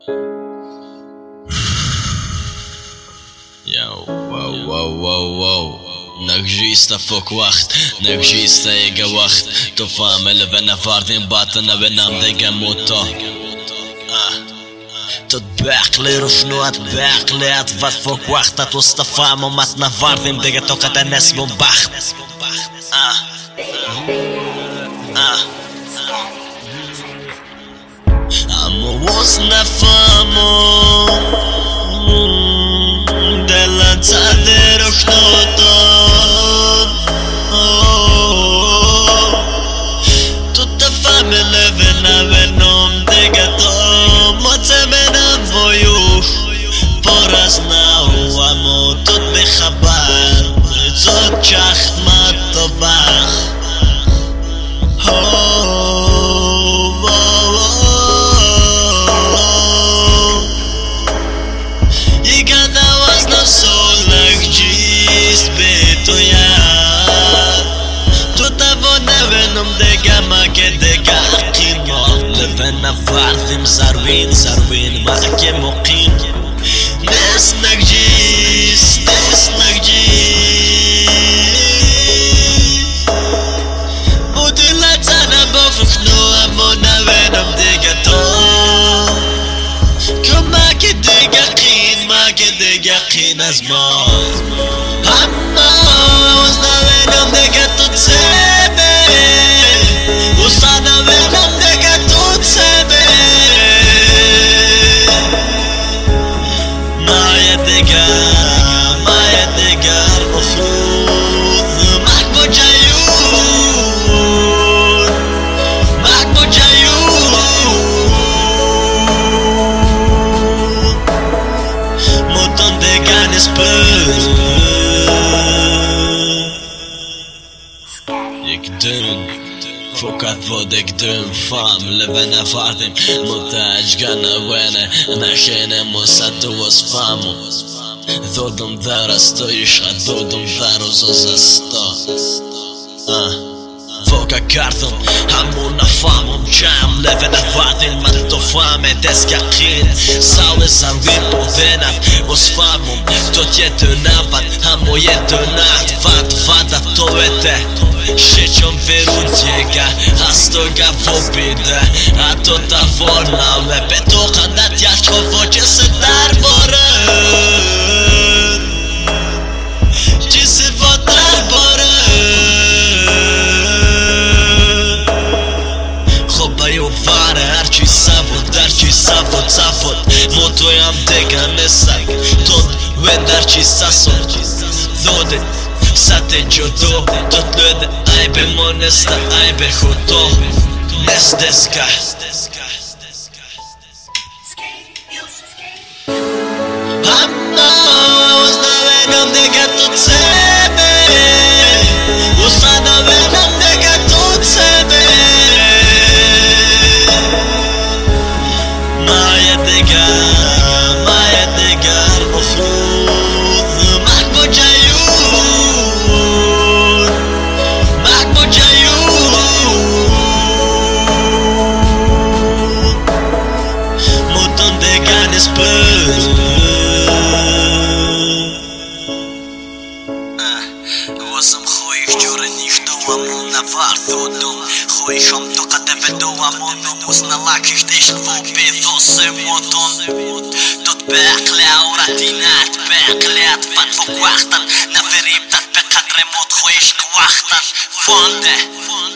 Yo, wow. Nagġista fuq waħt, nagġista jega waħt. Tu famil venna fardin batna venna mdega mutto. تتباق لي رفنوات باق لي أطفال فوق وقت توصطفى مماتنا فاردي مدقى توقت الناس بمباخت عمو وصنا فامو دلان تعذر وخنوطان تتفهم اللي بينا بينهم دقى توم متمنى فويوخ برزنا وامو تut بخبر تut شخت ما طبخ لفنا فارثم ساروين معك مقيم نسنك جيس ودلت انا بفخنو امونا وينم ديگتو كما كديگقين ما كديگقين ازمان اما وزنا وينم ديگتو تسيبي وصانا وينم ديگتو تسيبي ما يدقى المفروض معك بجايون موتون دقى نسبر يقدرن فوقات فودك درم فام لبنا فاردم متاج قانا وانا نحشينا موساد وصفامو ذودم ذارا ستويش ذودم ذارو زوزا ستا فوقا كارثم همونا فامم جام لبنا فاردم مالتو فامه دسكاقين ساوي ساروين بوذينات وصفامم توت يدنافات همو يدنات فات توته شچون فرونتیگا هستوگا فوبیده حتی تفار نامه به تو قندت یک خوفا جسد در باره جسی فات در باره خب بیو فاره هرچی سفت درچی سفت موتویم دیگه نسک تود وین درچی سسد دوده ساته جدو تطلد عیب مونستا عیب خودو نستسکا اما وزنا وینم دیگه تو تسیبی وصانا وینم دیگه تو تسیبی ما يدقى المفروض معك بجايون موتون دقى نسبر واسم خويش جورنيش دوامون نفار ثودم خويشم تقدم في دوامون وصنا لاكيش ديش الفوبي ثوصي موتون تتباق لعوراتينات باق لأطفال فوق وقتا نفريم تطبيق قدر موت خويش كواختا فونده